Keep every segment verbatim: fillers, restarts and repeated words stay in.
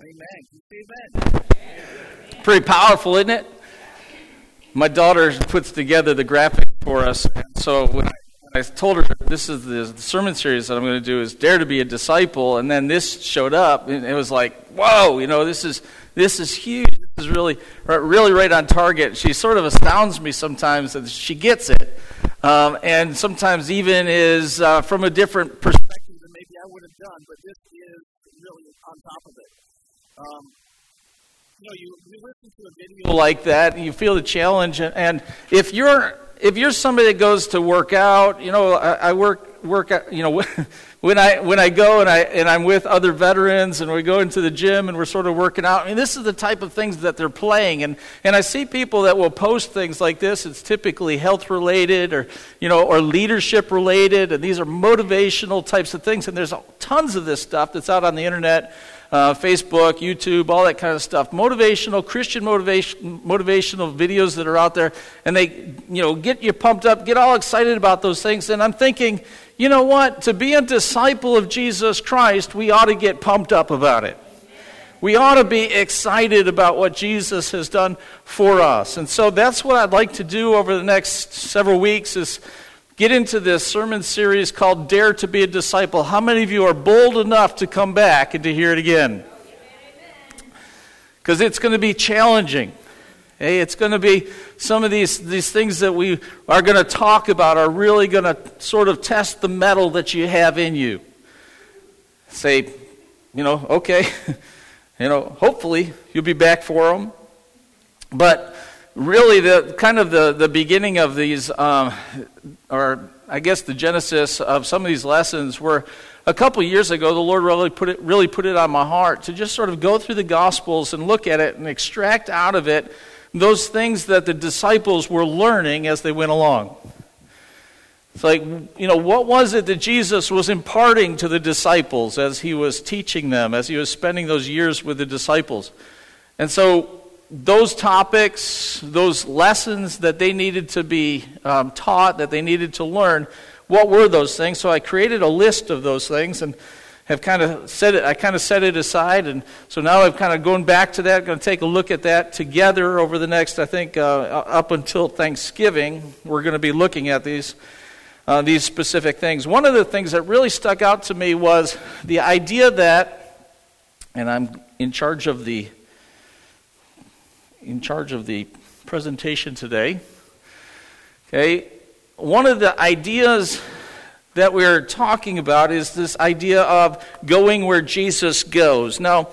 Amen. Amen. Pretty powerful, isn't it? My daughter puts together the graphic for us, and so when I told her this is the sermon series that I'm going to do is Dare to be a Disciple, and then this showed up, and it was like, whoa, you know, this is this is huge. This is really, really right on target. She sort of astounds me sometimes that she gets it, um, and sometimes even is uh, from a different perspective than maybe I would have done, but this is really on top of it. Um, you know, you, you listen to a video like that, and you feel the challenge, and, and if you're if you're somebody that goes to work out, you know, I, I work work out, you know, when I when I go and I and I'm with other veterans, and we go into the gym and we're sort of working out. I mean, this is the type of things that they're playing, and and I see people that will post things like this. It's typically health related, or you know, or leadership related, and these are motivational types of things. And there's tons of this stuff that's out on the internet. Uh, Facebook, YouTube, all that kind of stuff. Motivational, Christian motivation, motivational videos that are out there, and they, you know, get you pumped up, get all excited about those things. And I'm thinking, you know what? To be a disciple of Jesus Christ, we ought to get pumped up about it. We ought to be excited about what Jesus has done for us. And so that's what I'd like to do over the next several weeks is get into this sermon series called Dare to be a Disciple. How many of you are bold enough to come back and to hear it again? Because it's going to be challenging. Hey, it's going to be some of these, these things that we are going to talk about are really going to sort of test the metal that you have in you. Say, you know, okay, you know, hopefully you'll be back for them. But really, the kind of the, the beginning of these, um, or I guess the genesis of some of these lessons were a couple years ago. The Lord really put it really put it on my heart to just sort of go through the Gospels and look at it and extract out of it those things that the disciples were learning as they went along. It's like, you know, what was it that Jesus was imparting to the disciples as he was teaching them, as he was spending those years with the disciples? And so those topics, those lessons that they needed to be um, taught, that they needed to learn, what were those things? So I created a list of those things and have kind of set it, I kind of set it aside. And so now I'm kind of going back to that, going to take a look at that together over the next, I think, uh, up until Thanksgiving. We're going to be looking at these, uh, these specific things. One of the things that really stuck out to me was the idea that, and I'm in charge of the in charge of the presentation today. Okay, one of the ideas that we're talking about is this idea of going where Jesus goes. Now,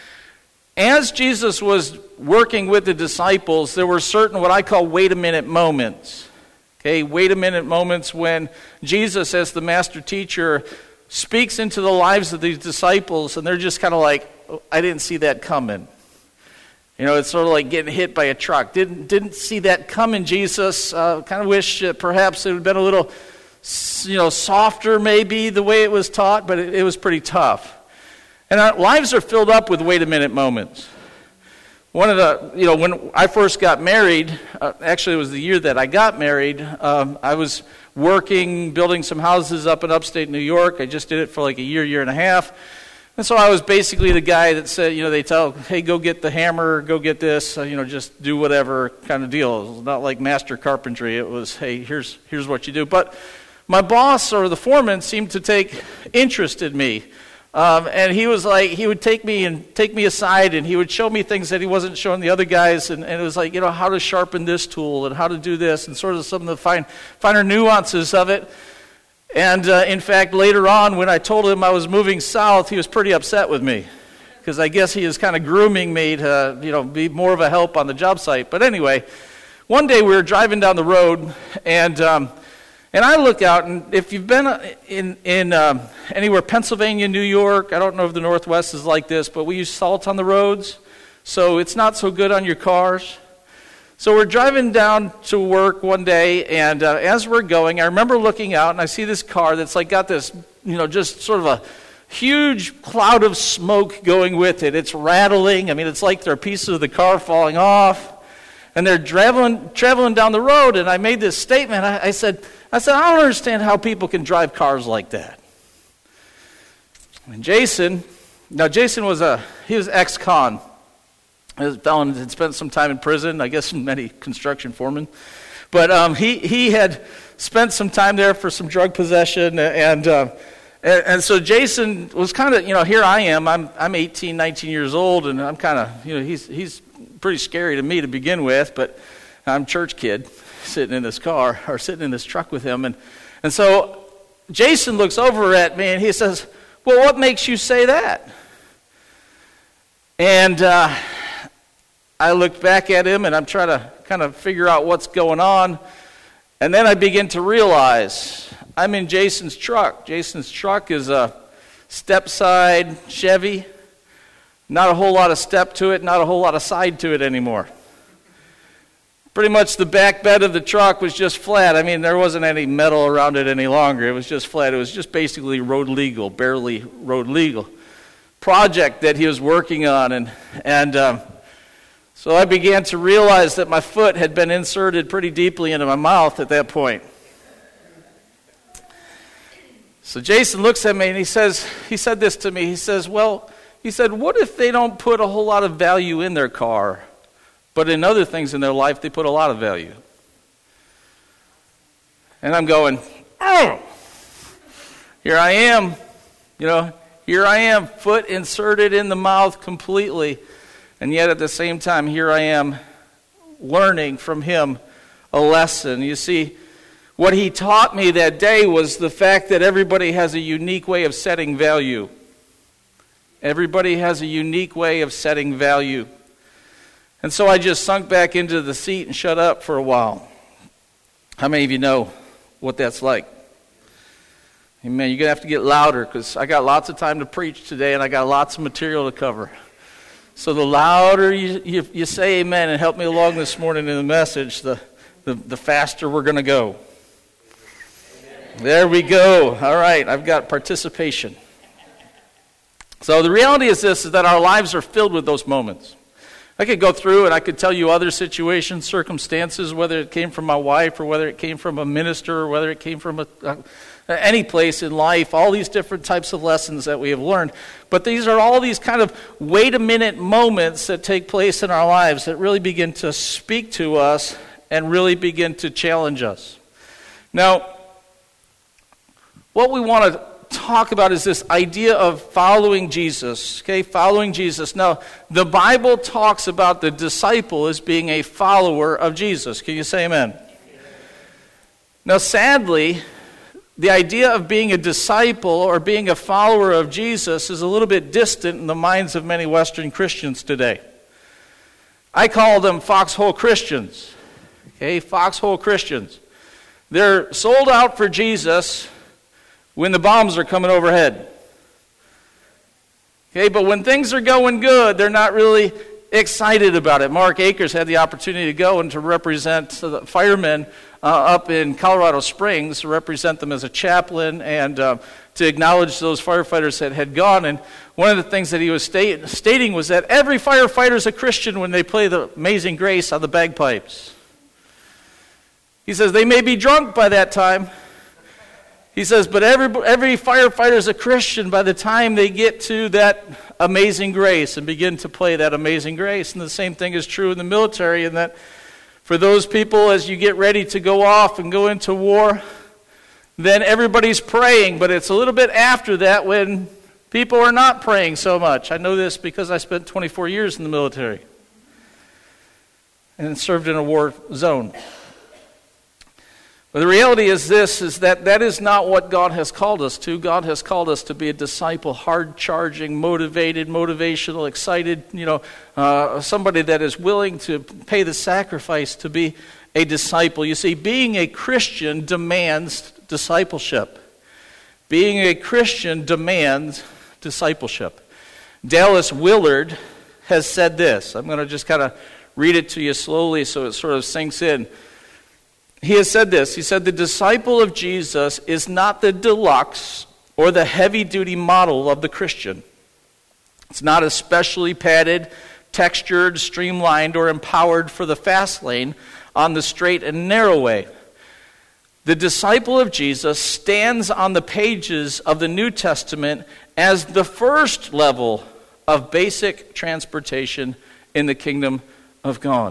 as Jesus was working with the disciples, there were certain what I call wait a minute moments. Okay, wait a minute moments when Jesus, as the master teacher, speaks into the lives of these disciples, and they're just kind of like, oh, I didn't see that coming. You know, it's sort of like getting hit by a truck. Didn't didn't see that coming, Jesus. Uh, kind of wish uh, perhaps it would have been a little, you know, softer maybe the way it was taught, but it, it was pretty tough. And our lives are filled up with wait-a-minute moments. One of the, you know, when I first got married, uh, actually it was the year that I got married, um, I was working, building some houses up in upstate New York. I just did it for like a year, year and a half. And so I was basically the guy that said, you know, they tell, hey, go get the hammer, go get this, uh, you know, just do whatever kind of deal. It was not like master carpentry. It was, hey, here's here's what you do. But my boss or the foreman seemed to take interest in me. Um, and he was like, he would take me and take me aside, and he would show me things that he wasn't showing the other guys. And, and it was like, you know, how to sharpen this tool and how to do this and sort of some of the fine, finer nuances of it. And uh, in fact, later on, when I told him I was moving south, he was pretty upset with me, because I guess he was kind of grooming me to, you know, be more of a help on the job site. But anyway, one day we were driving down the road, and um, and I look out, and if you've been in in um, anywhere, Pennsylvania, New York, I don't know if the Northwest is like this, but we use salt on the roads, so it's not so good on your cars. So we're driving down to work one day, and uh, as we're going, I remember looking out, and I see this car that's like got this, you know, just sort of a huge cloud of smoke going with it. It's rattling. I mean, it's like there are pieces of the car falling off, and they're traveling traveling down the road. And I made this statement. I, I said, I said, I don't understand how people can drive cars like that. And Jason, Now, Jason was a, he was ex-con. He was a felon, had spent some time in prison, I guess many construction foremen. But um, he, he had spent some time there for some drug possession, and uh, and, and so Jason was kind of, you know, here I am, I'm I'm eighteen, nineteen years old, and I'm kind of, you know, he's he's pretty scary to me to begin with, but I'm a church kid sitting in this car, or sitting in this truck with him, and, and so Jason looks over at me and he says, well, what makes you say that? And uh, I looked back at him and I'm trying to kind of figure out what's going on. And then I begin to realize I'm in Jason's truck. Jason's truck is a step-side Chevy. Not a whole lot of step to it, not a whole lot of side to it anymore. Pretty much the back bed of the truck was just flat. I mean, there wasn't any metal around it any longer. It was just flat. It was just basically road legal, barely road legal. Project that he was working on. And, and um, so I began to realize that my foot had been inserted pretty deeply into my mouth at that point. So Jason looks at me and he says, he said this to me. He says, well, he said, what if they don't put a whole lot of value in their car, but in other things in their life, they put a lot of value? And I'm going, oh, here I am, you know, here I am, foot inserted in the mouth completely. And yet at the same time, here I am learning from him a lesson. You see, what he taught me that day was the fact that everybody has a unique way of setting value. Everybody has a unique way of setting value. And so I just sunk back into the seat and shut up for a while. How many of you know what that's like? Amen. You're going to have to get louder because I got lots of time to preach today and I got lots of material to cover. So the louder you, you, you say amen and help me along this morning in the message, the, the, the faster we're going to go. There we go. All right, I've got participation. So the reality is this, is that our lives are filled with those moments. I could go through and I could tell you other situations, circumstances, whether it came from my wife or whether it came from a minister or whether it came from a, a, any place in life, all these different types of lessons that we have learned. But these are all these kind of wait-a-minute moments that take place in our lives that really begin to speak to us and really begin to challenge us. Now, what we want to talk about is this idea of following Jesus, okay, following Jesus. Now, the Bible talks about the disciple as being a follower of Jesus. Can you say amen? Amen. Now, sadly, the idea of being a disciple or being a follower of Jesus is a little bit distant in the minds of many Western Christians today. I call them foxhole Christians, okay, foxhole Christians. They're sold out for Jesus when the bombs are coming overhead. Okay, but when things are going good, they're not really excited about it. Mark Akers had the opportunity to go and to represent the firemen uh, up in Colorado Springs, to represent them as a chaplain and uh, to acknowledge those firefighters that had gone. And one of the things that he was state, stating was that every firefighter is a Christian when they play the Amazing Grace on the bagpipes. He says they may be drunk by that time. He says, but every every firefighter is a Christian by the time they get to that Amazing Grace and begin to play that Amazing Grace. And the same thing is true in the military, in that for those people, as you get ready to go off and go into war, then everybody's praying, but it's a little bit after that when people are not praying so much. I know this because I spent twenty-four years in the military and served in a war zone. But the reality is this, is that that is not what God has called us to. God has called us to be a disciple, hard-charging, motivated, motivational, excited, you know, uh, somebody that is willing to pay the sacrifice to be a disciple. You see, being a Christian demands discipleship. Being a Christian demands discipleship. Dallas Willard has said this. I'm going to just kind of read it to you slowly so it sort of sinks in. He has said this. He said, the disciple of Jesus is not the deluxe or the heavy-duty model of the Christian. It's not especially padded, textured, streamlined, or empowered for the fast lane on the straight and narrow way. The disciple of Jesus stands on the pages of the New Testament as the first level of basic transportation in the kingdom of God.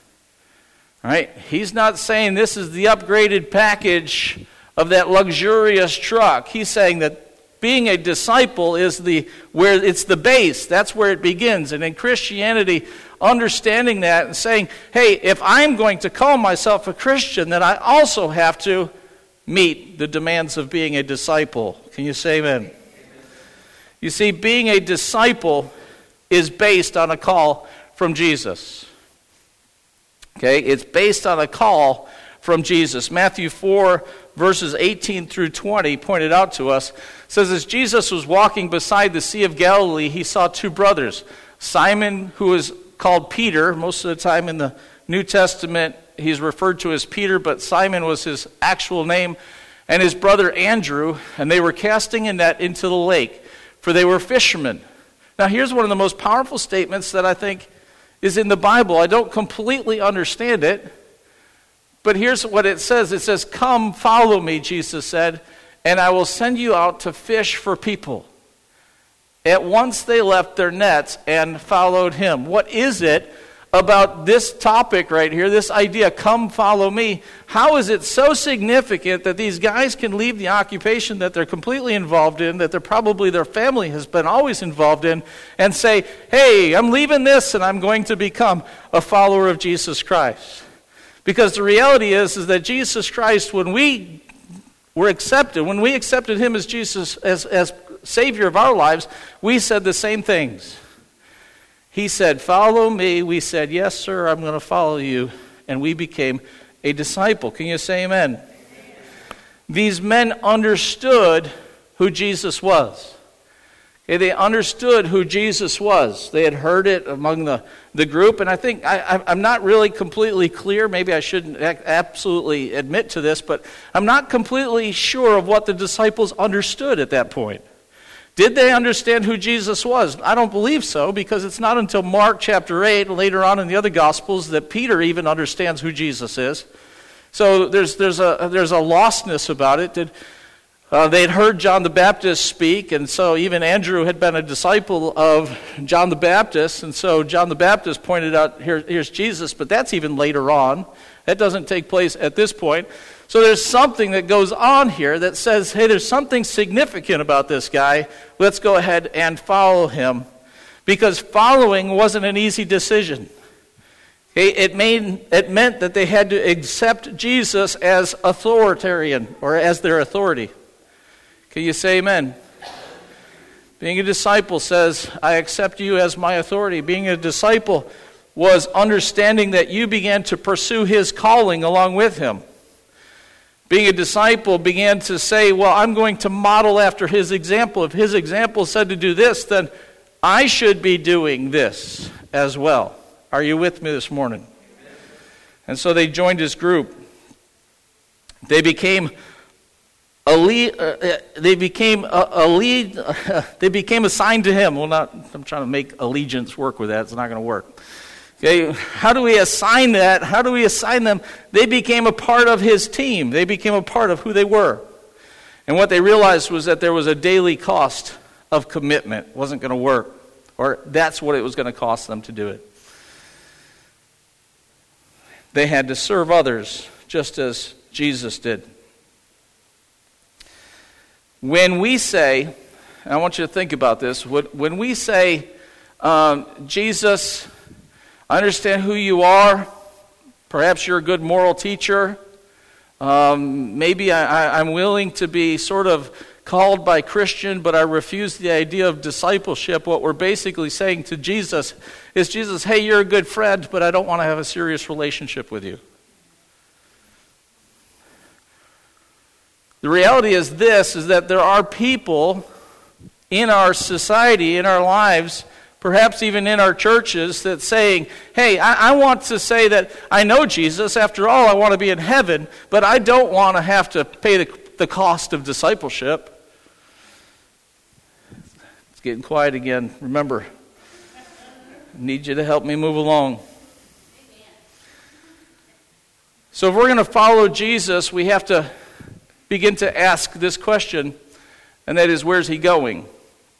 All right? He's not saying this is the upgraded package of that luxurious truck. He's saying that being a disciple is the where it's the base. That's where it begins. And in Christianity, understanding that and saying, hey, if I'm going to call myself a Christian, then I also have to meet the demands of being a disciple. Can you say amen? You see, being a disciple is based on a call from Jesus. Okay, it's based on a call from Jesus. Matthew four, verses eighteen through twenty, pointed out to us, says, as Jesus was walking beside the Sea of Galilee, he saw two brothers, Simon, who is called Peter. Most of the time in the New Testament, he's referred to as Peter, but Simon was his actual name, and his brother Andrew, and they were casting a net into the lake, for they were fishermen. Now, here's one of the most powerful statements that I think is in the Bible. I don't completely understand it, but here's what it says. It says, come, follow me, Jesus said, and I will send you out to fish for people. At once they left their nets and followed him. What is it about this topic right here, this idea, come follow me? How is it so significant that these guys can leave the occupation that they're completely involved in, that they're probably their family has been always involved in, and say, hey, I'm leaving this and I'm going to become a follower of Jesus Christ? Because the reality is, is that Jesus Christ, when we were accepted, when we accepted him as Jesus, as, as Savior of our lives, we said the same things. He said, follow me. We said, yes, sir, I'm going to follow you. And we became a disciple. Can you say amen? Amen. These men understood who Jesus was. Okay, they understood who Jesus was. They had heard it among the, the group. And I think, I, I'm not really completely clear. Maybe I shouldn't absolutely admit to this, but I'm not completely sure of what the disciples understood at that point. Did they understand who Jesus was? I don't believe so, because it's not until Mark chapter eight, later on in the other Gospels, that Peter even understands who Jesus is. So there's there's a there's a lostness about it. Did, uh, they'd heard John the Baptist speak, and so even Andrew had been a disciple of John the Baptist, and so John the Baptist pointed out, Here, here's Jesus, but that's even later on. That doesn't take place at this point. So there's something that goes on here that says, hey, there's something significant about this guy. Let's go ahead and follow him. Because following wasn't an easy decision. Okay, it, made, it meant that they had to accept Jesus as authoritarian, or as their authority. Can you say amen? Being a disciple says, I accept you as my authority. Being a disciple was understanding that you began to pursue his calling along with him. Being a disciple began to say, well, I'm going to model after his example. If his example said to do this, then I should be doing this as well. Are you with me this morning? And so they joined his group. They became a lead, uh, they became a, a lead, uh, they became assigned to him. Well, not, I'm trying to make allegiance work with that. It's not going to work. Okay, how do we assign that? How do we assign them? They became a part of his team. They became a part of who they were. And what they realized was that there was a daily cost of commitment. It wasn't going to work. Or that's what it was going to cost them to do it. They had to serve others just as Jesus did. When we say, and I want you to think about this, when we say, um, Jesus, I understand who you are. Perhaps you're a good moral teacher. Um, maybe I, I, I'm willing to be sort of called by Christian, but I refuse the idea of discipleship. What we're basically saying to Jesus is, Jesus, hey, you're a good friend, but I don't want to have a serious relationship with you. The reality is this, is that there are people in our society, in our lives, perhaps even in our churches, that's saying, hey, I, I want to say that I know Jesus. After all, I want to be in heaven, but I don't want to have to pay the, the cost of discipleship. It's getting quiet again. Remember, I need you to help me move along. So if we're going to follow Jesus, we have to begin to ask this question, and that is, where's he going?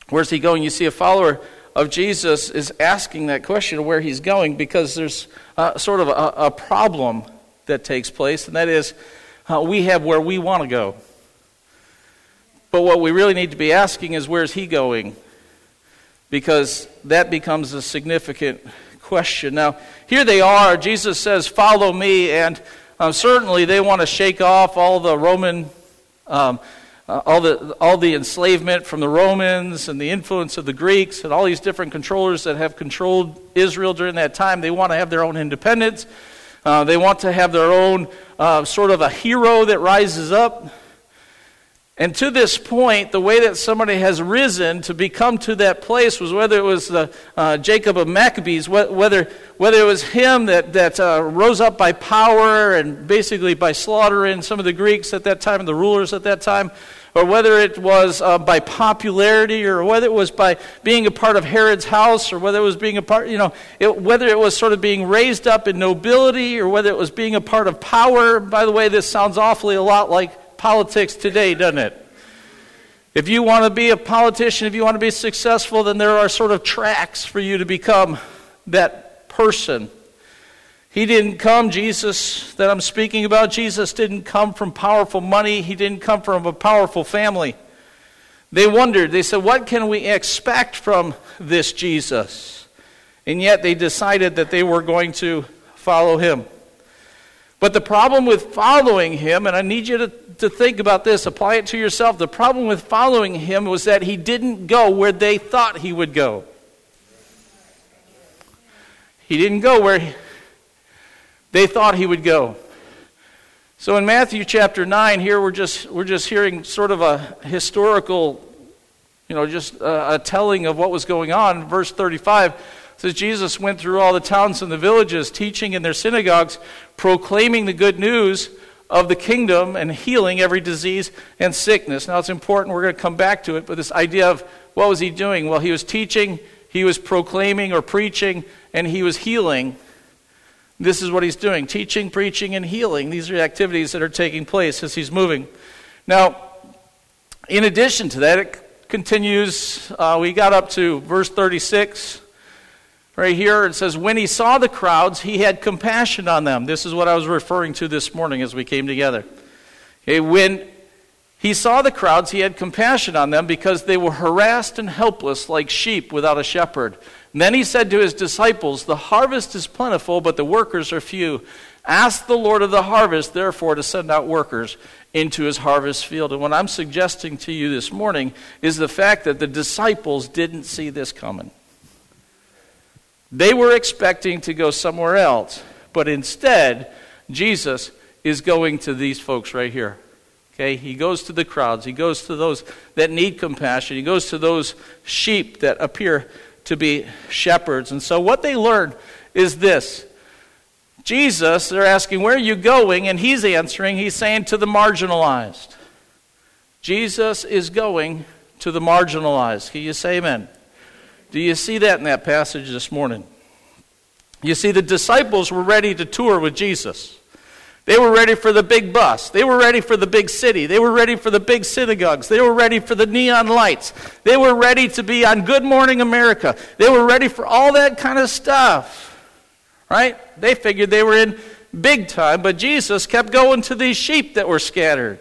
Where's he going? You see, a follower of Jesus is asking that question of where he's going because there's uh, sort of a, a problem that takes place, and that is uh, we have where we want to go. But what we really need to be asking is, where's he going? Because that becomes a significant question. Now, here they are. Jesus says, follow me, and um, certainly they want to shake off all the Roman um Uh, all the all the enslavement from the Romans and the influence of the Greeks and all these different controllers that have controlled Israel during that time. They want to have their own independence. Uh, they want to have their own uh, sort of a hero that rises up. And to this point, the way that somebody has risen to become to that place was whether it was the, uh, Jacob of Maccabees, whether whether it was him that, that uh, rose up by power and basically by slaughtering some of the Greeks at that time and the rulers at that time, or whether it was uh, by popularity, or whether it was by being a part of Herod's house, or whether it was being a part, you know, it, whether it was sort of being raised up in nobility, or whether it was being a part of power. By the way, this sounds awfully a lot like politics today, doesn't it? If you want to be a politician, if you want to be successful, then there are sort of tracks for you to become that person. He didn't come, Jesus that I'm speaking about, Jesus didn't come from powerful money. He didn't come from a powerful family. They wondered, they said, what can we expect from this Jesus? And yet they decided that they were going to follow him. But the problem with following him, and I need you to, to think about this, apply it to yourself. The problem with following him was that he didn't go where they thought he would go. He didn't go where he, they thought he would go. So in Matthew chapter nine, here we're just we're just hearing sort of a historical, you know, just a, a telling of what was going on. Verse thirty-five says, Jesus went through all the towns and the villages, teaching in their synagogues, proclaiming the good news of the kingdom and healing every disease and sickness. Now it's important, we're going to come back to it, but this idea of what was he doing? Well, he was teaching, he was proclaiming or preaching, and he was healing. This is what he's doing, teaching, preaching, and healing. These are the activities that are taking place as he's moving. Now, in addition to that, it continues, uh, we got up to verse thirty-six. Right here it says, when he saw the crowds, he had compassion on them. This is what I was referring to this morning as we came together. Okay, when he saw the crowds, he had compassion on them because they were harassed and helpless like sheep without a shepherd. And then he said to his disciples, the harvest is plentiful, but the workers are few. Ask the Lord of the harvest, therefore, to send out workers into his harvest field. And what I'm suggesting to you this morning is the fact that the disciples didn't see this coming. They were expecting to go somewhere else, but instead, Jesus is going to these folks right here. Okay, he goes to the crowds. He goes to those that need compassion. He goes to those sheep that appear to be shepherds. And so what they learned is this. Jesus, they're asking, where are you going? And he's answering, he's saying to the marginalized. Jesus is going to the marginalized. Can you say amen? Do you see that in that passage this morning? You see, the disciples were ready to tour with Jesus. They were ready for the big bus. They were ready for the big city. They were ready for the big synagogues. They were ready for the neon lights. They were ready to be on Good Morning America. They were ready for all that kind of stuff. Right? They figured they were in big time, but Jesus kept going to these sheep that were scattered.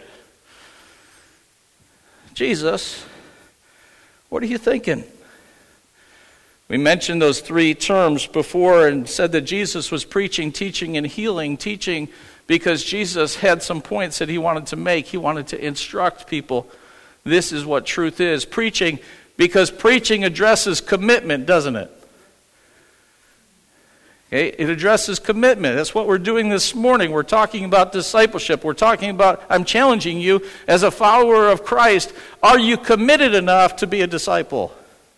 Jesus, what are you thinking? We mentioned those three terms before and said that Jesus was preaching, teaching, and healing. Teaching because Jesus had some points that he wanted to make. He wanted to instruct people. This is what truth is. Preaching because preaching addresses commitment, doesn't it? Okay, it addresses commitment. That's what we're doing this morning. We're talking about discipleship. We're talking about, I'm challenging you as a follower of Christ. Are you committed enough to be a disciple?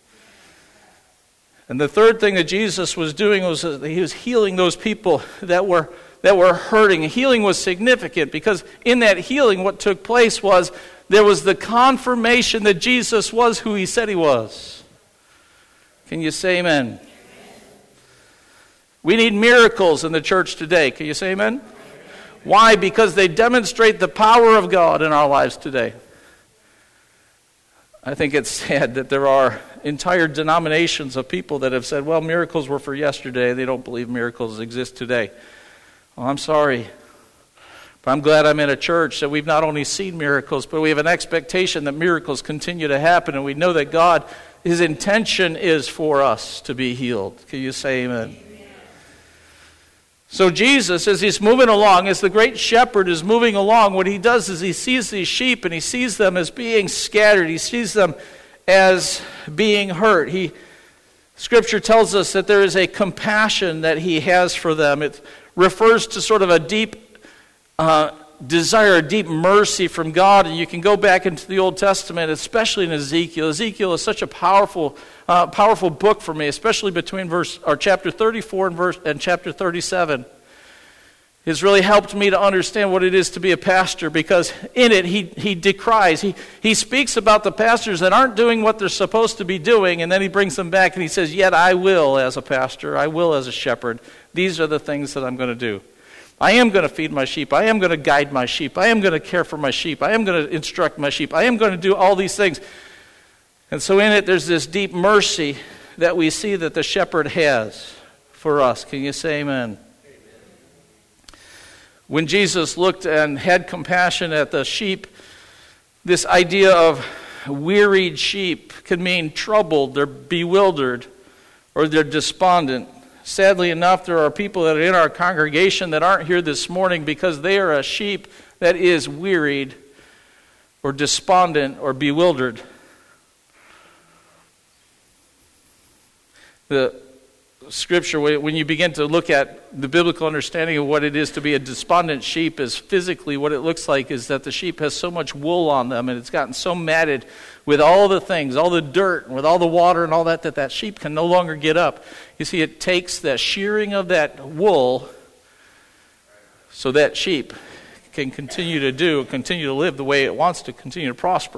And the third thing that Jesus was doing was that he was healing those people that were that were hurting. Healing was significant because in that healing what took place was there was the confirmation that Jesus was who he said he was. Can you say amen? We need miracles in the church today. Can you say amen? Why? Because they demonstrate the power of God in our lives today. I think it's sad that there are entire denominations of people that have said, well, miracles were for yesterday. They don't believe miracles exist today. Well, I'm sorry. But I'm glad I'm in a church that we've not only seen miracles, but we have an expectation that miracles continue to happen. And we know that God, His intention is for us to be healed. Can you say amen? So Jesus, as He's moving along, as the great shepherd is moving along, what He does is He sees these sheep and He sees them as being scattered. He sees them as being hurt. He, Scripture tells us that there is a compassion that He has for them. It refers to sort of a deep uh, desire, a deep mercy from God. And you can go back into the Old Testament, especially in Ezekiel. Ezekiel is such a powerful Uh, powerful book for me, especially between verse or chapter thirty-four and verse and chapter thirty-seven. It's really helped me to understand what it is to be a pastor, because in it he he decries, he he speaks about the pastors that aren't doing what they're supposed to be doing, and then he brings them back and he says, "Yet I will, as a pastor, I will as a shepherd. These are the things that I'm going to do. I am going to feed my sheep. I am going to guide my sheep. I am going to care for my sheep. I am going to instruct my sheep. I am going to do all these things." And so in it, there's this deep mercy that we see that the shepherd has for us. Can you say amen? Amen? When Jesus looked and had compassion at the sheep, this idea of wearied sheep can mean troubled, they're bewildered, or they're despondent. Sadly enough, there are people that are in our congregation that aren't here this morning because they are a sheep that is wearied or despondent or bewildered. The Scripture, when you begin to look at the biblical understanding of what it is to be a despondent sheep, is physically what it looks like is that the sheep has so much wool on them and it's gotten so matted with all the things, all the dirt, with all the water and all that, that that sheep can no longer get up. You see, it takes the shearing of that wool so that sheep can continue to do, continue to live the way it wants to continue to prosper.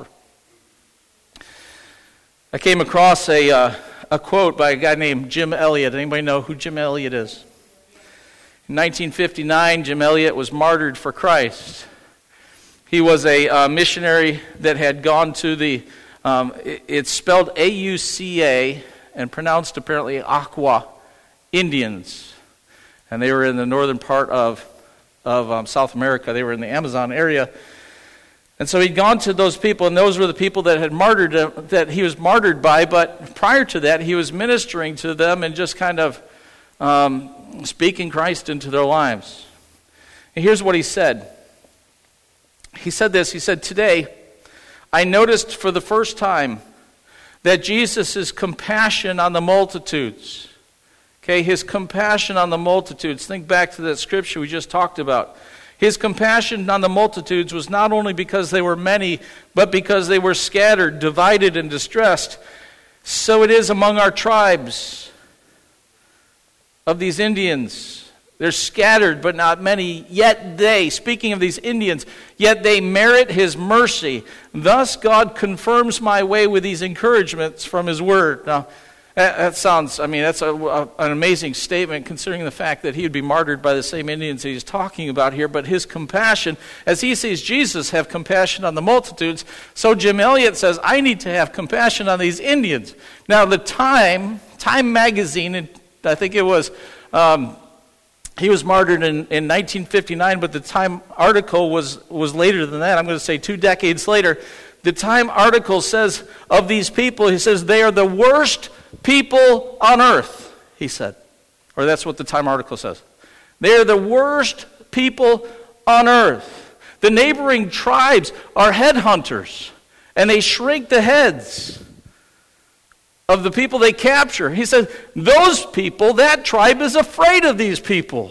I came across a... Uh, A quote by a guy named Jim Elliot. Anybody know who Jim Elliot is? In nineteen fifty-nine, Jim Elliot was martyred for Christ. He was a uh, missionary that had gone to the, um, it, it's spelled A U C A and pronounced apparently Aqua Indians. And they were in the northern part of, of um, South America. They were in the Amazon area. And so he'd gone to those people, and those were the people that had martyred him, that he was martyred by. But prior to that, he was ministering to them and just kind of um, speaking Christ into their lives. And here's what he said. He said this. He said, "Today, I noticed for the first time that Jesus' compassion on the multitudes." Okay, his compassion on the multitudes. Think back to that scripture we just talked about. His compassion on the multitudes was not only because they were many, but because they were scattered, divided, and distressed. So it is among our tribes of these Indians. They're scattered, but not many. Yet they, speaking of these Indians, yet they merit His mercy. Thus God confirms my way with these encouragements from His word. Now, that sounds, I mean, that's a, a, an amazing statement considering the fact that he would be martyred by the same Indians that he's talking about here. But his compassion, as he sees Jesus have compassion on the multitudes, so Jim Elliot says, I need to have compassion on these Indians. Now, the Time, Time magazine, I think it was, um, he was martyred in, in nineteen fifty-nine, but the Time article was, was later than that. I'm going to say two decades later. The Time article says of these people, he says, they are the worst people on earth, he said. Or that's what the Time article says. They are the worst people on earth. The neighboring tribes are headhunters, and they shrink the heads of the people they capture. He said, those people, that tribe is afraid of these people.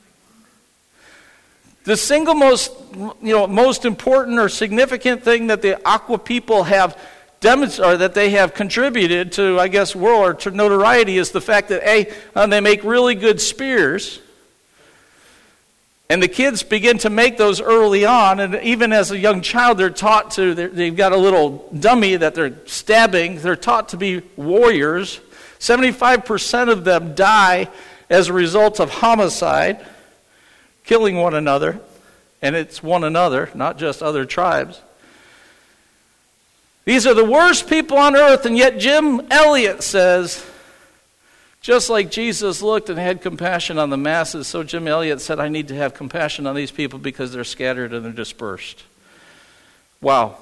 The single most, you know, most important or significant thing that the Aqua people have demonstrated, or that they have contributed to, I guess, world or to notoriety, is the fact that a uh, they make really good spears, and the kids begin to make those early on, and even as a young child, they're taught to. They've got a little dummy that they're stabbing. They're taught to be warriors. Seventy-five percent of them die as a result of homicide, killing one another, and it's one another, not just other tribes. These are the worst people on earth, and yet Jim Elliot says, just like Jesus looked and had compassion on the masses, so Jim Elliot said, I need to have compassion on these people because they're scattered and they're dispersed. Wow.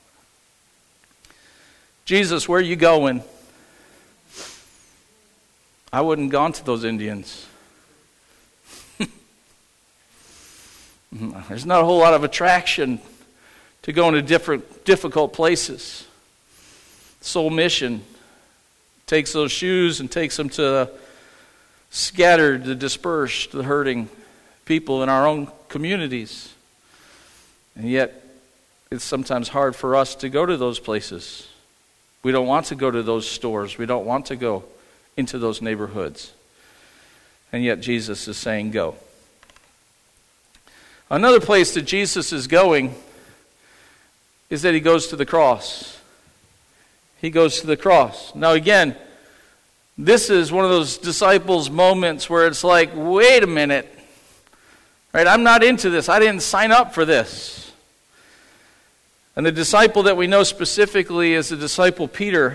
Jesus, where are you going? I wouldn't have gone to those Indians. There's not a whole lot of attraction to going to different difficult places. Soul Mission takes those shoes and takes them to the scattered, the dispersed, the hurting people in our own communities. And yet, it's sometimes hard for us to go to those places. We don't want to go to those stores. We don't want to go into those neighborhoods. And yet Jesus is saying, go. Another place that Jesus is going is that he goes to the cross. He goes to the cross. Now again, this is one of those disciples' moments where it's like, wait a minute. Right? I'm not into this. I didn't sign up for this. And the disciple that we know specifically is the disciple Peter.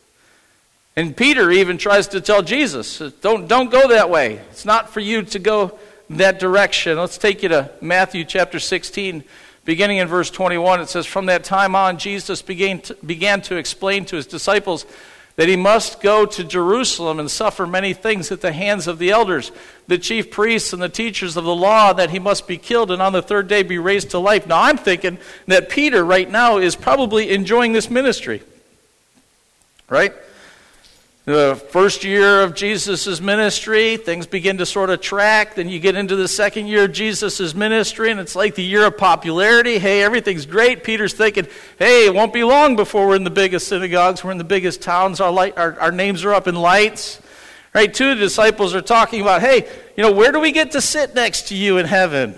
And Peter even tries to tell Jesus, don't, don't go that way. It's not for you to go that direction. Let's take you to Matthew chapter sixteen, beginning in verse twenty-one. It says, from that time on, Jesus began to, began to explain to his disciples that he must go to Jerusalem and suffer many things at the hands of the elders, the chief priests and the teachers of the law, that he must be killed and on the third day be raised to life. Now I'm thinking that Peter right now is probably enjoying this ministry. Right? The first year of Jesus' ministry, things begin to sort of track. Then you get into the second year of Jesus' ministry, and it's like the year of popularity. Hey, everything's great. Peter's thinking, hey, it won't be long before we're in the biggest synagogues. We're in the biggest towns. Our, light, our, our names are up in lights. Right? Two of the disciples are talking about, hey, you know, where do we get to sit next to you in heaven?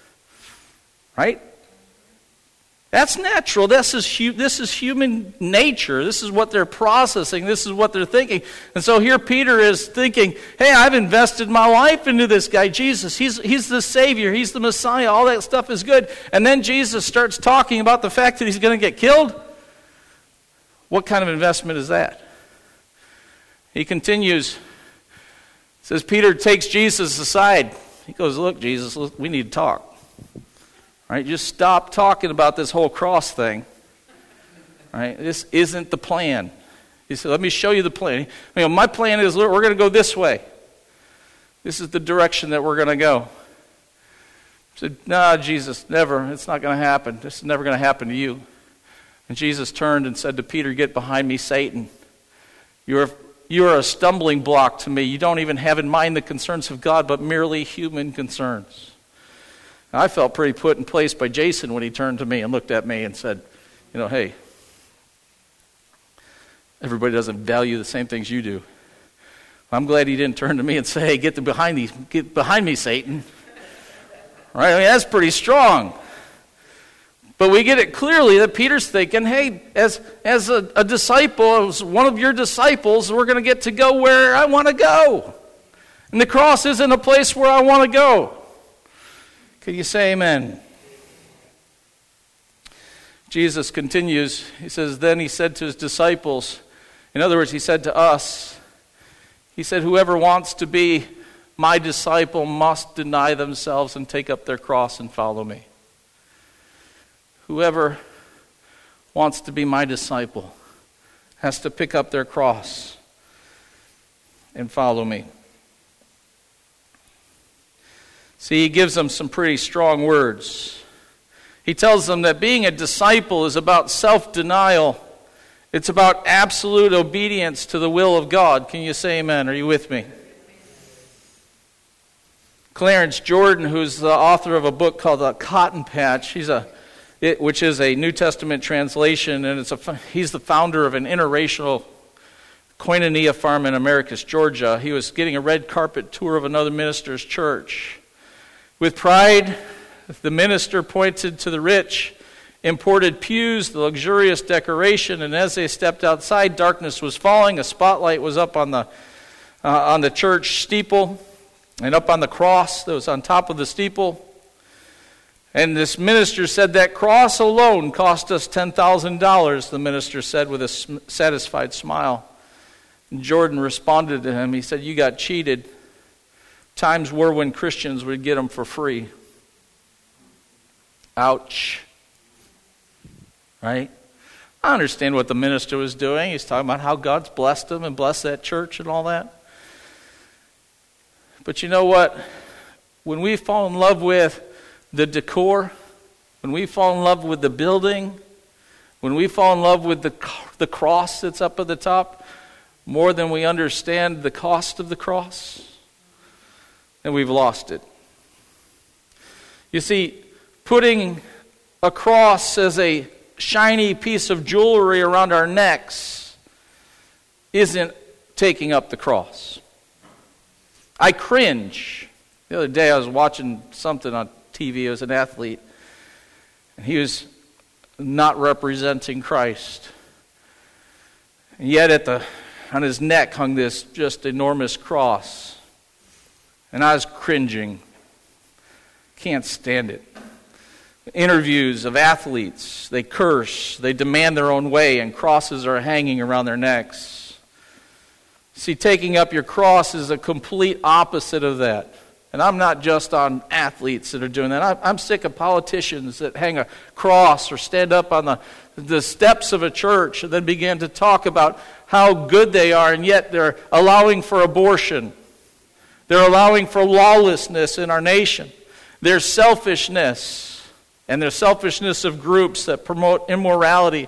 Right? That's natural. This is, hu- this is human nature. This is what they're processing. This is what they're thinking. And so here Peter is thinking, hey, I've invested my life into this guy, Jesus. He's, he's the Savior. He's the Messiah. All that stuff is good. And then Jesus starts talking about the fact that he's going to get killed. What kind of investment is that? He continues. Says Peter takes Jesus aside. He goes, look, Jesus, look, we need to talk. Right, just stop talking about this whole cross thing. Right, this isn't the plan. He said, let me show you the plan. You know, my plan is we're going to go this way. This is the direction that we're going to go. He said, no, Jesus, never. It's not going to happen. This is never going to happen to you. And Jesus turned and said to Peter, get behind me, Satan. You are, you are a stumbling block to me. You don't even have in mind the concerns of God, but merely human concerns. I felt pretty put in place by Jason when he turned to me and looked at me and said, you know, hey, everybody doesn't value the same things you do. I'm glad he didn't turn to me and say, hey, get the behind me, get behind me, Satan. Right? I mean, that's pretty strong. But we get it clearly that Peter's thinking, hey, as, as a, a disciple, as one of your disciples, we're going to get to go where I want to go. And the cross isn't a place where I want to go. Can you say amen? Jesus continues. He says, then he said to his disciples, in other words, he said to us, he said, whoever wants to be my disciple must deny themselves and take up their cross and follow me. Whoever wants to be my disciple has to pick up their cross and follow me. See, he gives them some pretty strong words. He tells them that being a disciple is about self-denial. It's about absolute obedience to the will of God. Can you say amen? Are you with me? Clarence Jordan, who's the author of a book called The Cotton Patch, he's a, it, which is a New Testament translation, and it's a, he's the founder of an interracial koinonia farm in Americus, Georgia. He was getting a red carpet tour of another minister's church. With pride, the minister pointed to the rich, imported pews, the luxurious decoration, and as they stepped outside, darkness was falling. A spotlight was up on the uh, on the church steeple and up on the cross that was on top of the steeple. And this minister said, that cross alone cost us ten thousand dollars, the minister said with a satisfied smile. And Jordan responded to him. He said, you got cheated. Times were when Christians would get them for free. Ouch. Right? I understand what the minister was doing. He's talking about how God's blessed him and blessed that church and all that. But you know what? When we fall in love with the decor, when we fall in love with the building, when we fall in love with the, the cross that's up at the top, more than we understand the cost of the cross, then we've lost it. You see, putting a cross as a shiny piece of jewelry around our necks isn't taking up the cross. I cringe. The other day I was watching something on T V. It was an athlete, and he was not representing Christ. And yet at the on his neck hung this just enormous cross. And I was cringing. Can't stand it. Interviews of athletes, they curse, they demand their own way, and crosses are hanging around their necks. See, taking up your cross is a complete opposite of that. And I'm not just on athletes that are doing that. I'm sick of politicians that hang a cross or stand up on the, the steps of a church and then begin to talk about how good they are, and yet they're allowing for abortion. They're allowing for lawlessness in our nation. There's selfishness. And there's selfishness of groups that promote immorality.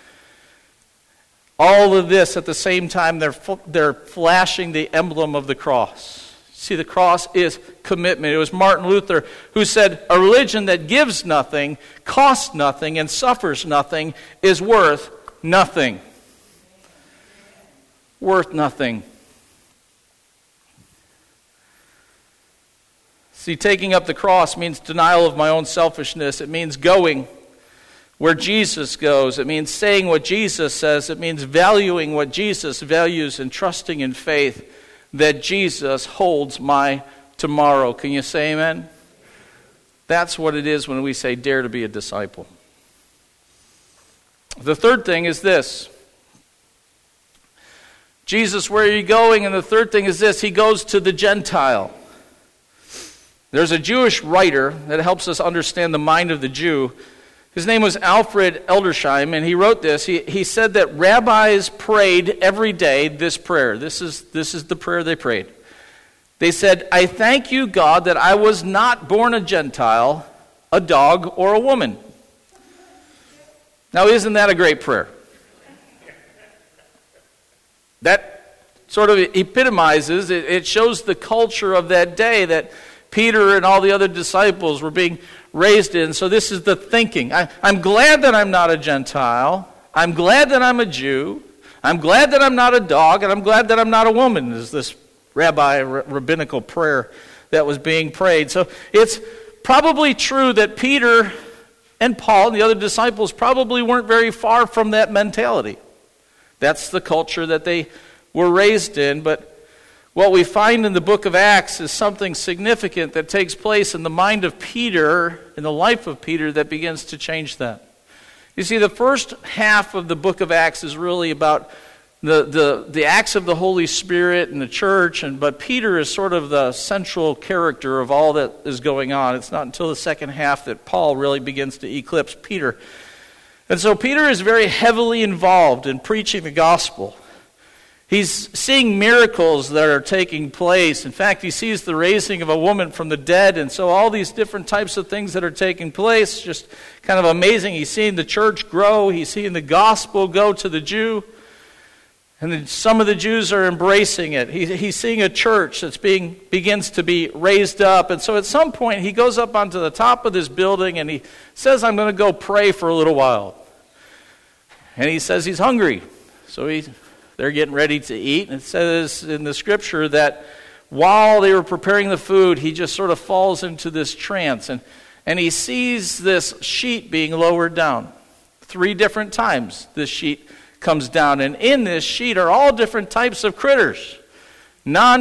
All of this at the same time, they're they're flashing the emblem of the cross. See, the cross is commitment. It was Martin Luther who said, a religion that gives nothing, costs nothing, and suffers nothing is worth nothing. Worth nothing. See, taking up the cross means denial of my own selfishness. It means going where Jesus goes. It means saying what Jesus says. It means valuing what Jesus values and trusting in faith that Jesus holds my tomorrow. Can you say amen? That's what it is when we say dare to be a disciple. The third thing is this. Jesus, where are you going? And the third thing is this. He goes to the Gentile. There's a Jewish writer that helps us understand the mind of the Jew. His name was Alfred Eldersheim, and he wrote this. He, he said that rabbis prayed every day this prayer. This is, this is the prayer they prayed. They said, I thank you, God, that I was not born a Gentile, a dog, or a woman. Now, isn't that a great prayer? That sort of epitomizes, it, it shows the culture of that day that Peter and all the other disciples were being raised in. So this is the thinking. I, I'm glad that I'm not a Gentile. I'm glad that I'm a Jew. I'm glad that I'm not a dog. And I'm glad that I'm not a woman, is this rabbi rabbinical prayer that was being prayed. So it's probably true that Peter and Paul and the other disciples probably weren't very far from that mentality. That's the culture that they were raised in. But what we find in the book of Acts is something significant that takes place in the mind of Peter, in the life of Peter, that begins to change that. You see, the first half of the book of Acts is really about the, the, the acts of the Holy Spirit and the church, and but Peter is sort of the central character of all that is going on. It's not until the second half that Paul really begins to eclipse Peter. And so Peter is very heavily involved in preaching the gospel. He's seeing miracles that are taking place. In fact, he sees the raising of a woman from the dead. And so all these different types of things that are taking place, just kind of amazing. He's seeing the church grow. He's seeing the gospel go to the Jew. And then some of the Jews are embracing it. He, he's seeing a church that's being begins to be raised up. And so at some point, he goes up onto the top of this building and he says, I'm going to go pray for a little while. And he says he's hungry. So he... They're getting ready to eat. And it says in the scripture that while they were preparing the food, he just sort of falls into this trance. And, and he sees this sheet being lowered down. Three different times this sheet comes down. And in this sheet are all different types of critters.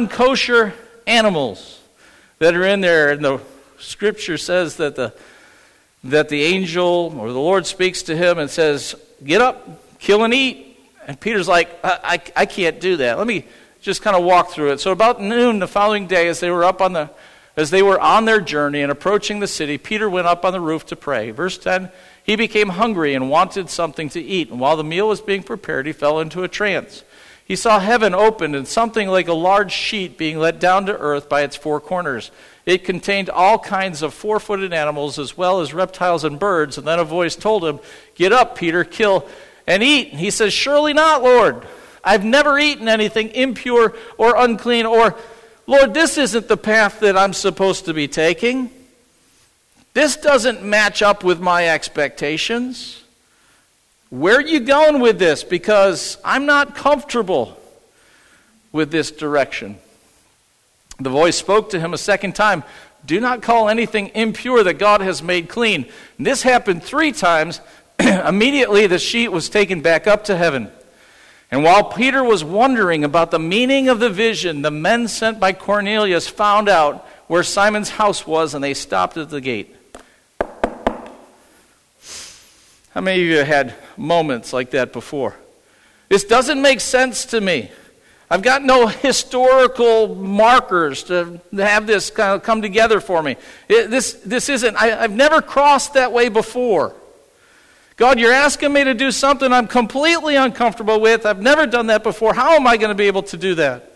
Non-kosher animals that are in there. And the scripture says that the that the angel or the Lord speaks to him and says, get up, kill and eat. And Peter's like, I, I, I can't do that. Let me just kind of walk through it. So about noon the following day, as they were up on the, as they were on their journey and approaching the city, Peter went up on the roof to pray. Verse ten, he became hungry and wanted something to eat. And while the meal was being prepared, he fell into a trance. He saw heaven opened and something like a large sheet being let down to earth by its four corners. It contained all kinds of four-footed animals as well as reptiles and birds. And then a voice told him, get up, Peter, kill and eat. And he says, surely not, Lord. I've never eaten anything impure or unclean. Or, Lord, this isn't the path that I'm supposed to be taking. This doesn't match up with my expectations. Where are you going with this? Because I'm not comfortable with this direction. The voice spoke to him a second time. Do not call anything impure that God has made clean. And this happened three times. Immediately the sheet was taken back up to heaven. And while Peter was wondering about the meaning of the vision, the men sent by Cornelius found out where Simon's house was, and they stopped at the gate. How many of you had moments like that before? This doesn't make sense to me. I've got no historical markers to have this kind of come together for me. It, this, this isn't, I, I've never crossed that way before. God, you're asking me to do something I'm completely uncomfortable with. I've never done that before. How am I going to be able to do that?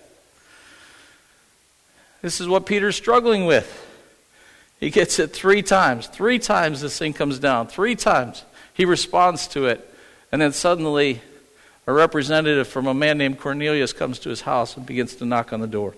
This is what Peter's struggling with. He gets it three times. Three times this thing comes down. Three times he responds to it. And then suddenly a representative from a man named Cornelius comes to his house and begins to knock on the door.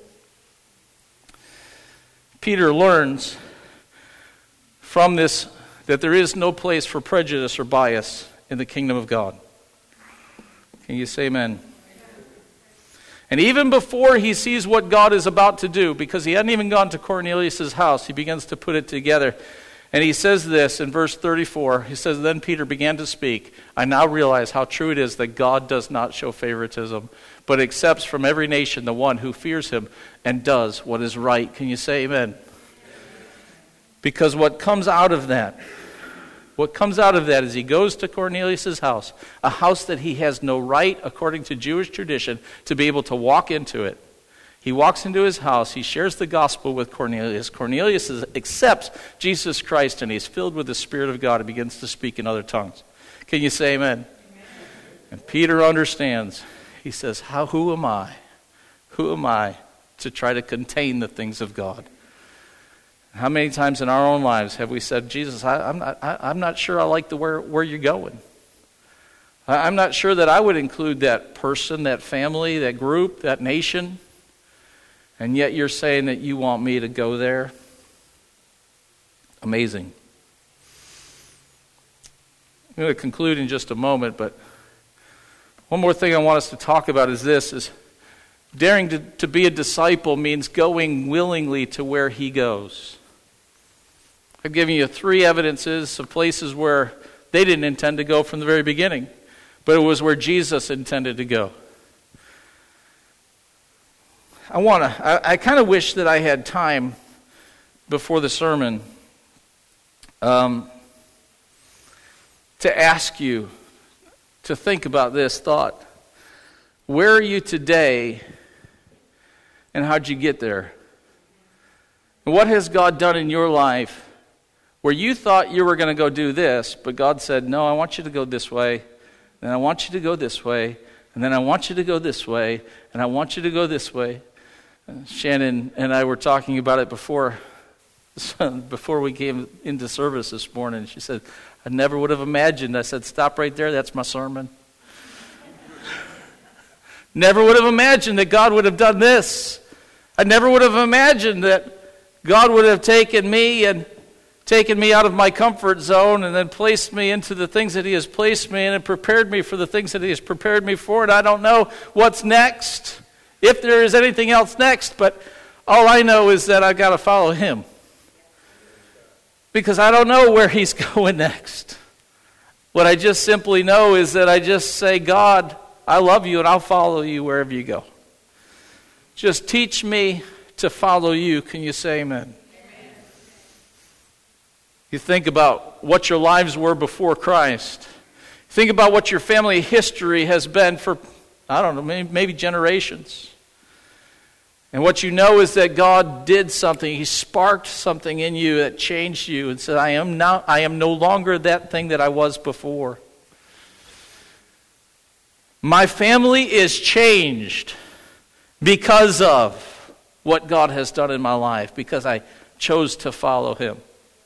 Peter learns from this that there is no place for prejudice or bias in the kingdom of God. Can you say amen? And even before he sees what God is about to do, because he hadn't even gone to Cornelius' house, he begins to put it together. And he says this in verse thirty-four. He says, then Peter began to speak. I now realize how true it is that God does not show favoritism, but accepts from every nation the one who fears him and does what is right. Can you say amen? Because what comes out of that, what comes out of that is he goes to Cornelius' house, a house that he has no right, according to Jewish tradition, to be able to walk into it. He walks into his house, he shares the gospel with Cornelius. Cornelius accepts Jesus Christ, and he's filled with the Spirit of God and begins to speak in other tongues. Can you say amen? Amen. And Peter understands. He says, "How? Who am I? Who am I to try to contain the things of God?" How many times in our own lives have we said, Jesus, I, I'm not, I, I'm not sure I like the where, where you're going. I, I'm not sure that I would include that person, that family, that group, that nation. And yet you're saying that you want me to go there. Amazing. I'm going to conclude in just a moment, but one more thing I want us to talk about is this, is daring to, to be a disciple means going willingly to where he goes. I've given you three evidences of places where they didn't intend to go from the very beginning, but it was where Jesus intended to go. I want to, I, I kind of wish that I had time before the sermon um, to ask you to think about this thought. Where are you today, and how'd you get there? What has God done in your life where you thought you were going to go do this, but God said, no, I want you to go this way, and I want you to go this way, and then I want you to go this way, and I want you to go this way. Shannon and I were talking about it before before we came into service this morning. She said, I never would have imagined. I said, stop right there, that's my sermon. Never would have imagined that God would have done this. I never would have imagined that God would have taken me and taken me out of my comfort zone and then placed me into the things that he has placed me in and prepared me for the things that he has prepared me for. And I don't know what's next, if there is anything else next, but all I know is that I've got to follow him. Because I don't know where he's going next. What I just simply know is that I just say, God, I love you and I'll follow you wherever you go. Just teach me to follow you. Can you say amen? Amen. You think about what your lives were before Christ. Think about what your family history has been for, I don't know, maybe, maybe generations. And what you know is that God did something. He sparked something in you that changed you and said, I am now, I am no longer that thing that I was before. My family is changed because of what God has done in my life, because I chose to follow Him.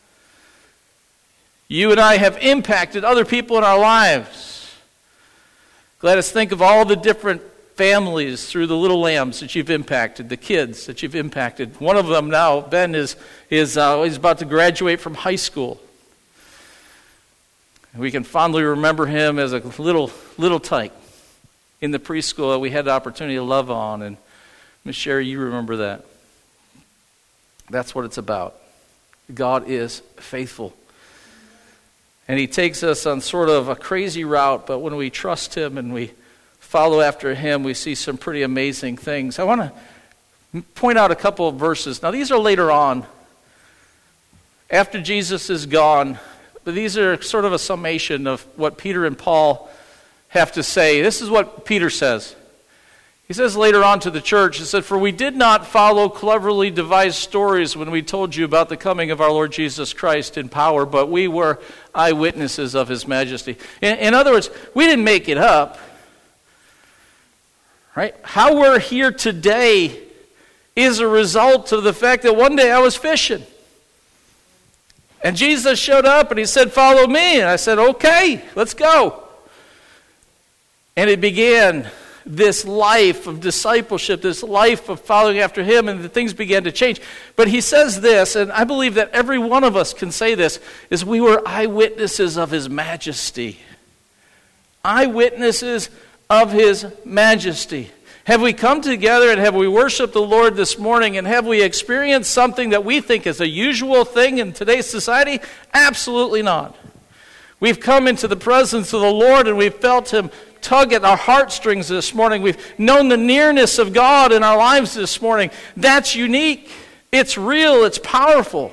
You and I have impacted other people in our lives. Let us think of all the different families through the little lambs that you've impacted, the kids that you've impacted. One of them now, Ben, is is uh, he's about to graduate from high school. We can fondly remember him as a little little tyke in the preschool that we had the opportunity to love on. And Miss Sherry, you remember that. That's what it's about. God is faithful. And He takes us on sort of a crazy route, but when we trust Him and we follow after Him, we see some pretty amazing things. I want to point out a couple of verses. Now, these are later on, after Jesus is gone, but these are sort of a summation of what Peter and Paul have to say. This is what Peter says. He says later on to the church, he said, "For we did not follow cleverly devised stories when we told you about the coming of our Lord Jesus Christ in power, but we were eyewitnesses of His majesty." In, in other words, we didn't make it up. Right? How we're here today is a result of the fact that one day I was fishing. And Jesus showed up and He said, "Follow me." And I said, "Okay, let's go." And it began this life of discipleship, this life of following after Him, and the things began to change. But he says this, and I believe that every one of us can say this, is we were eyewitnesses of His majesty. Eyewitnesses of His majesty. Have we come together and have we worshiped the Lord this morning, and have we experienced something that we think is a usual thing in today's society? Absolutely not. We've come into the presence of the Lord and we've felt Him tug at our heartstrings this morning. We've known the nearness of God in our lives this morning. That's unique. It's real. It's powerful.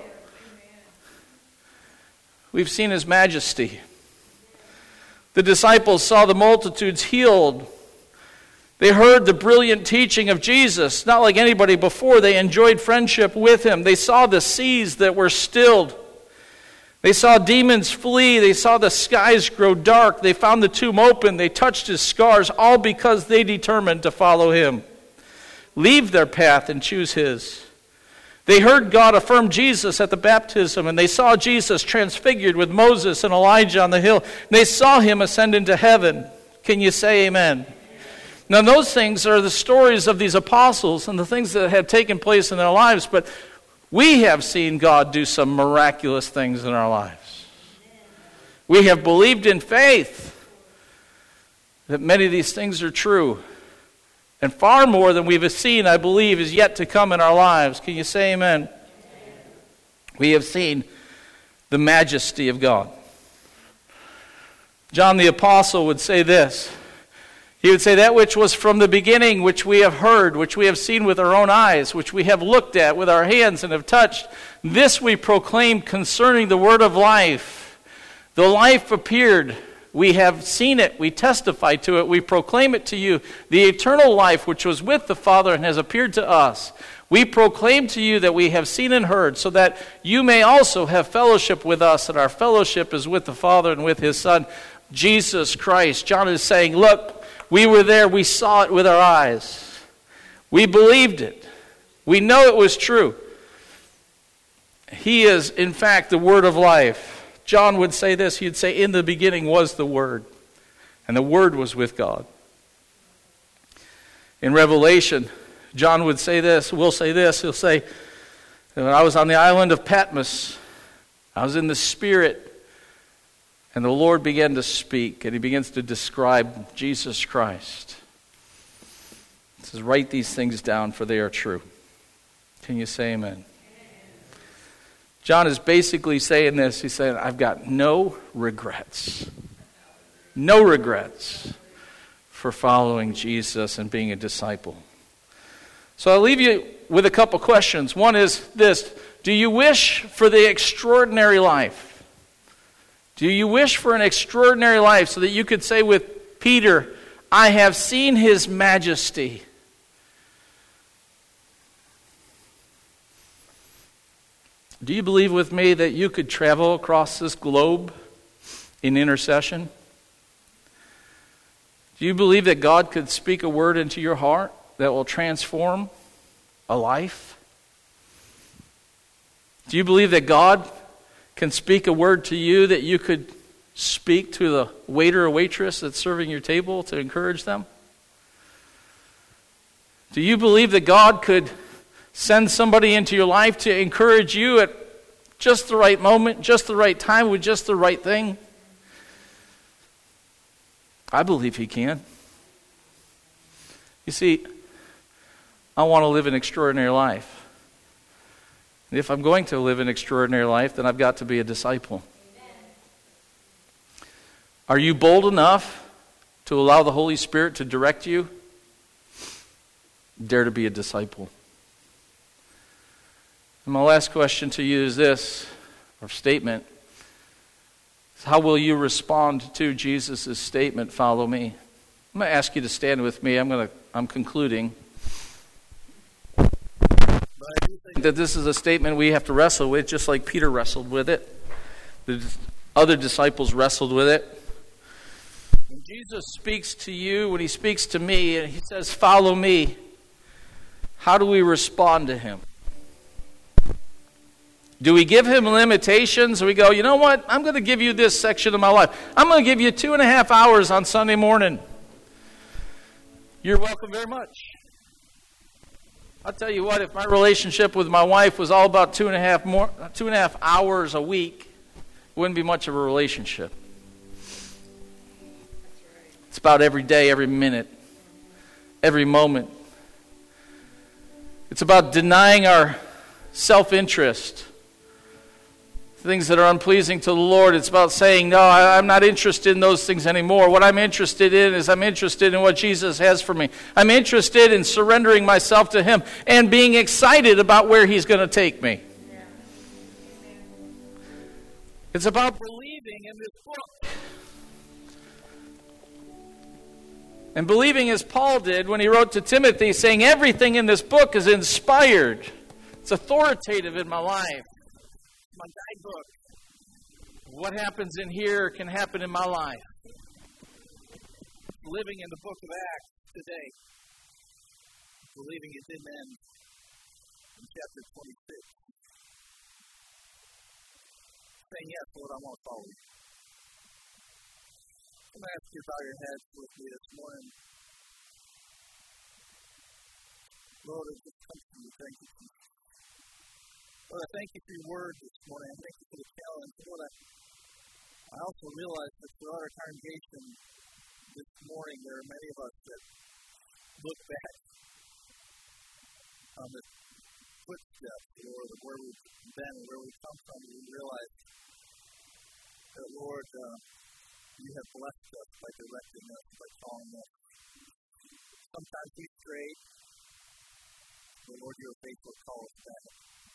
We've seen His majesty. The disciples saw the multitudes healed. They heard the brilliant teaching of Jesus. Not like anybody before, they enjoyed friendship with Him. They saw the seas that were stilled. They saw demons flee. They saw the skies grow dark. They found the tomb open. They touched His scars, all because they determined to follow Him, leave their path and choose His. They heard God affirm Jesus at the baptism, and they saw Jesus transfigured with Moses and Elijah on the hill. They saw Him ascend into heaven. Can you say amen? Now, those things are the stories of these apostles and the things that have taken place in their lives, but we have seen God do some miraculous things in our lives. We have believed in faith that many of these things are true. And far more than we've seen, I believe, is yet to come in our lives. Can you say amen? Amen. We have seen the majesty of God. John the Apostle would say this. He would say, "That which was from the beginning, which we have heard, which we have seen with our own eyes, which we have looked at with our hands and have touched, this we proclaim concerning the word of life. The life appeared. We have seen it. We testify to it. We proclaim it to you. The eternal life which was with the Father and has appeared to us. We proclaim to you that we have seen and heard, so that you may also have fellowship with us, and our fellowship is with the Father and with His Son, Jesus Christ." John is saying, look, we were there. We saw it with our eyes. We believed it. We know it was true. He is, in fact, the Word of life. John would say this. He'd say, "In the beginning was the Word, and the Word was with God." In Revelation, John would say this. Will say this. He'll say, "When I was on the island of Patmos, I was in the Spirit, and the Lord began to speak," and He begins to describe Jesus Christ. He says, "Write these things down, for they are true." Can you say amen? Amen? John is basically saying this. He's saying, I've got no regrets. No regrets for following Jesus and being a disciple. So I'll leave you with a couple questions. One is this: do you wish for the extraordinary life? Do you wish for an extraordinary life so that you could say with Peter, I have seen his majesty? Do you believe with me that you could travel across this globe in intercession? Do you believe that God could speak a word into your heart that will transform a life? Do you believe that God can speak a word to you that you could speak to the waiter or waitress that's serving your table to encourage them? Do you believe that God could send somebody into your life to encourage you at just the right moment, just the right time, with just the right thing? I believe He can. You see, I want to live an extraordinary life. And if I'm going to live an extraordinary life, then I've got to be a disciple. Are you bold enough to allow the Holy Spirit to direct you? Dare to be a disciple. And my last question to you is this, or statement. How will you respond to Jesus' statement, follow me? I'm going to ask you to stand with me. I'm going to, I'm concluding. But I do think that this is a statement we have to wrestle with, just like Peter wrestled with it. The other disciples wrestled with it. When Jesus speaks to you, when He speaks to me, and He says, follow me, how do we respond to Him? Do we give Him limitations? We go, you know what? I'm going to give you this section of my life. I'm going to give you two and a half hours on Sunday morning. You're welcome very much. I'll tell you what, if my relationship with my wife was all about two and a half more, two and a half hours a week, it wouldn't be much of a relationship. It's about every day, every minute, every moment. It's about denying our self-interest, things that are unpleasing to the Lord. It's about saying, no, I, I'm not interested in those things anymore. What I'm interested in is I'm interested in what Jesus has for me. I'm interested in surrendering myself to Him and being excited about where He's going to take me. Yeah. It's about believing in this book. And believing as Paul did when he wrote to Timothy, saying everything in this book is inspired. It's authoritative in my life. My guidebook. What happens in here can happen in my life. Living in the book of Acts today. Believing it didn't end in chapter twenty-six. Saying, yes, Lord, I want to follow you. I'm going to ask you to bow your heads with me this morning. Lord, it just comes to you. Thank you, Jesus. Lord, I thank you for your word this morning. I thank you for the challenge. Lord, I, I also realize that throughout our congregation this morning, there are many of us that look back on the footsteps, Lord, of where we've been and where we've come from, and we realize that, Lord, uh, you have blessed us by directing us, by calling us. Sometimes we strayed, but Lord, you are faithful to call us back.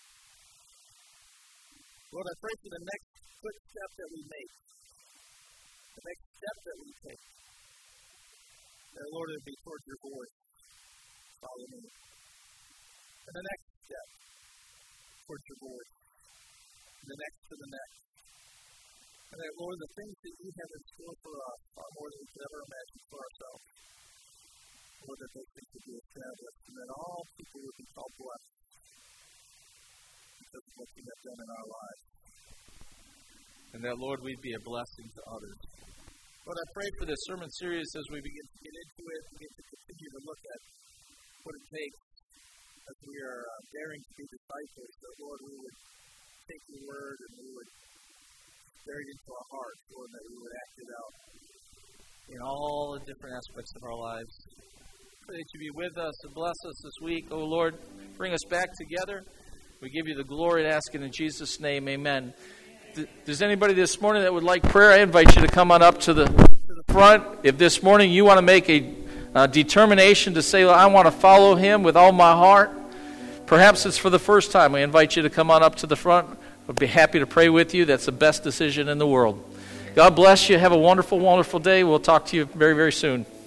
Lord, I pray for the next footstep that we make, the next step that we take, that, Lord, it be towards your voice. Follow me. And the next step, towards your voice. And the next to the next. And that, Lord, the things that you have in store for us are more than we could ever imagine for ourselves. Lord, that those things would be established, and that all people would be called blessed because of what you have done in our lives. And that, Lord, we'd be a blessing to others. Lord, I pray for this sermon series as we begin to get into it, begin to continue to look at what it takes as we are uh, daring to be disciples, that, Lord, we would take your word and we would bury it into our hearts, Lord, that we would act it out in all the different aspects of our lives. Pray that you be with us and bless us this week. Oh, Lord, bring us back together. We give you the glory and ask it in Jesus' name. Amen. If there's anybody this morning that would like prayer, I invite you to come on up to the, to the front. If this morning you want to make a uh, determination to say, well, I want to follow him with all my heart, perhaps it's for the first time. We invite you to come on up to the front. We'll be happy to pray with you. That's the best decision in the world. God bless you. Have a wonderful, wonderful day. We'll talk to you very, very soon.